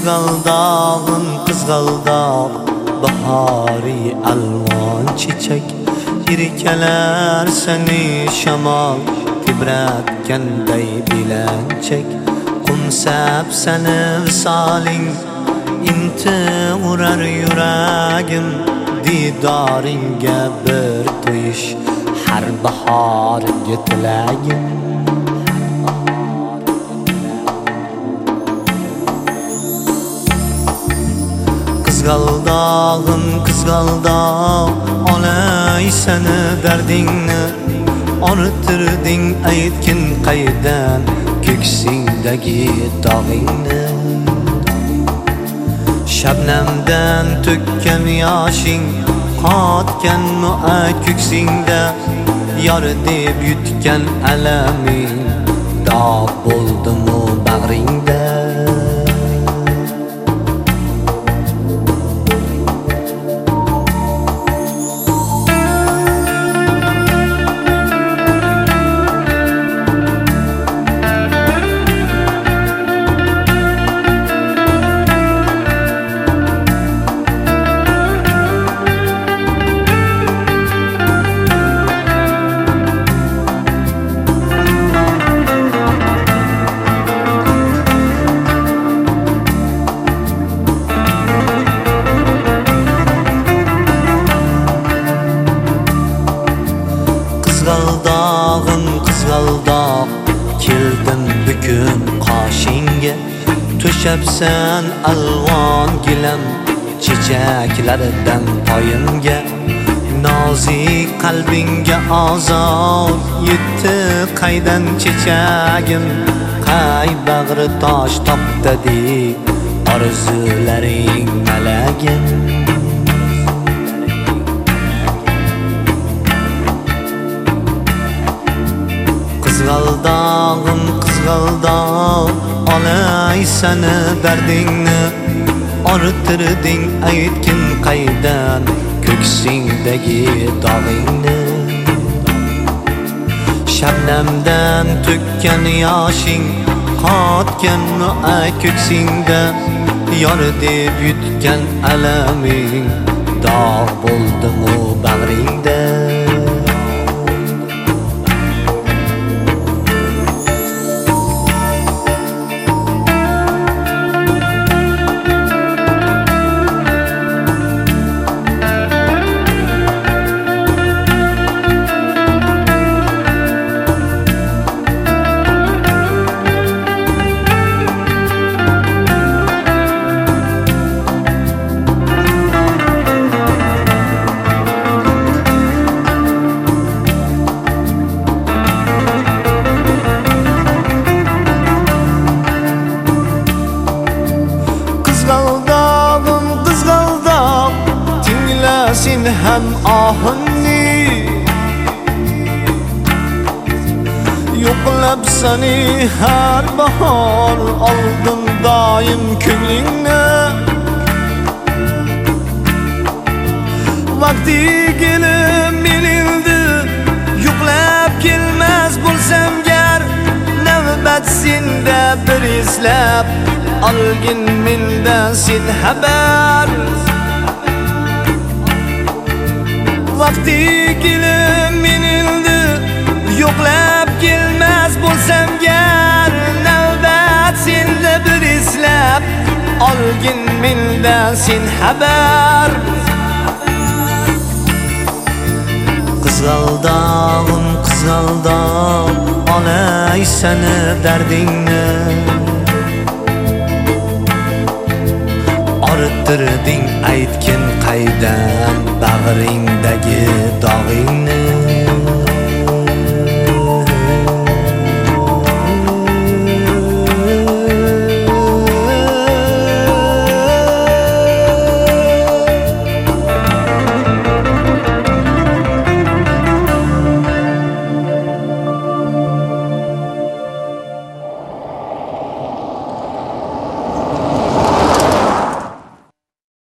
Qizg'aldog'im qizg'aldoq, bahori alvon chechak, irkalar seni shamol tibratganday bilanchak. Qumsab seni visoling, inti urar yuragim, didoringga bir to'yish har bahorga tilagim. Qizg'aldog'im qizg'aldoq, olay seni dardingni, ortirding aytgin qaydan ko'ksingdagi dog'ingni. Shabnamdan to'kkan yoshing, qotgan mu'at ko'ksingda, yor deb yutgan alaming dog' bo'ldimu bag'ringda. Qizg'aldog'im qizg'aldoq, keldim bugun qoshingga, to'shabsan alvon gilam chechaklardan poyimga. Nozik qalbingga ozor yetdi qaydan chechagim, qay bag'ri tosh toptadi orzularing malagim. Qizg'aldog'im qizg'aldoq, olay seni dardingni, ortirding aytgin qaydan ko'ksingdagi dog'ingni. Shabnamdan to'kkan yoshing, qotgan mu'at ko'ksingda, yor deb yutgan alaming dog' bo'ldimu bag'ringda. Qizg'aldog'im qizg'aldoq, tinglasin ham ohimni, yo'qlab seni har bahor oldim doim ko'nglingni. Vaqti kelib menildi, yo'qlab kelmas bo'lsam gar, navbat senda bir eslab olgin mendan sen xabar. Vaqti kelib menildi, yo'qlab kelmas bo'lsam gar, navbat senda bir eslab olgin mendan sen xabar. Qizg'aldog'im qizg'aldoq, olay seni dardingni, ortirding aytgin qaydan bag'ringdagi dog'ingni.